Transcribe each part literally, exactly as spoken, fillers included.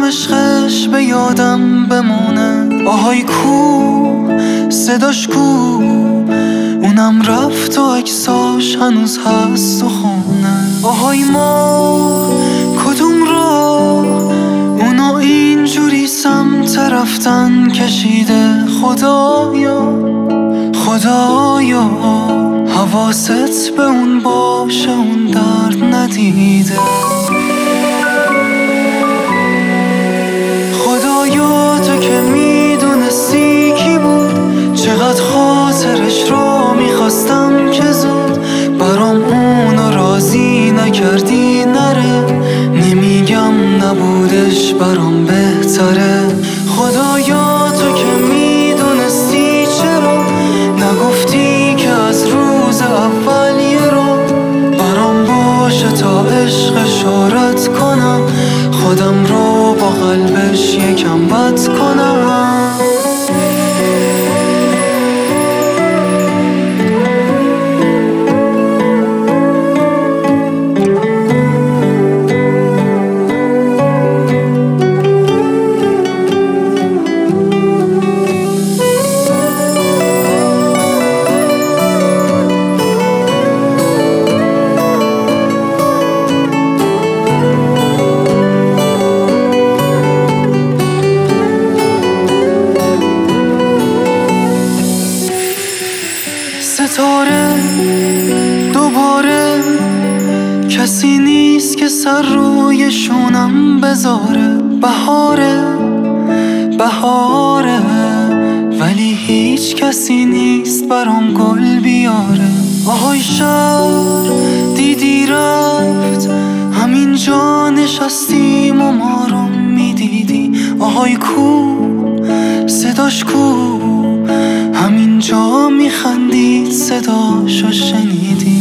عشقش به یادم بمونه. آهای کو صداش کو، اونم رفت و عکساش هنوز هست و خونه. آهای ما کدوم راه اونو اینجوری سمت رفتن کشیده. خدایا خدایا حواست به اون باشه، اون درد ندیده. خدایا تو که میدونستی کی بود، چقدر خاطرش رو میخواستم که زود برام اونو راضی نکردی نره. نمیگم نبودش برام بهتره. خدایا تو که میدونستی چرا نگفتی که از روز اول یه رو برام باشه تا عشق اشارت کنم، خودم رو با قلبش یکم بد کنم. ستاره دوباره کسی نیست که سر روی شونم بذاره. بهاره بهاره ولی هیچ کسی نیست برام گل بیاره. آهای شهر دیدی رفت، همینجا نشستیم و ما رو میدیدی. آهای کو صداش کو، همینجا میخندید صداشو شنیدی.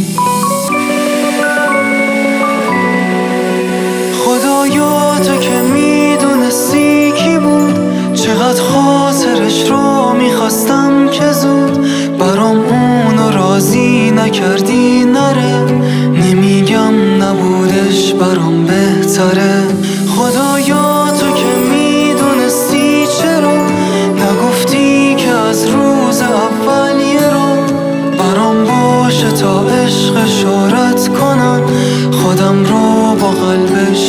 خدایا تو که میدونستی کی بود، چقدر خاطرش رو میخواستم که زود برام اونو راضی نکردی نره. نمیگم نبودش برام بهتره. خدایا تو که میدونستی چرا نگفتی که از روز اول یه رو برام باشه تا عشق اشارت کنم، خودم رو با قلبش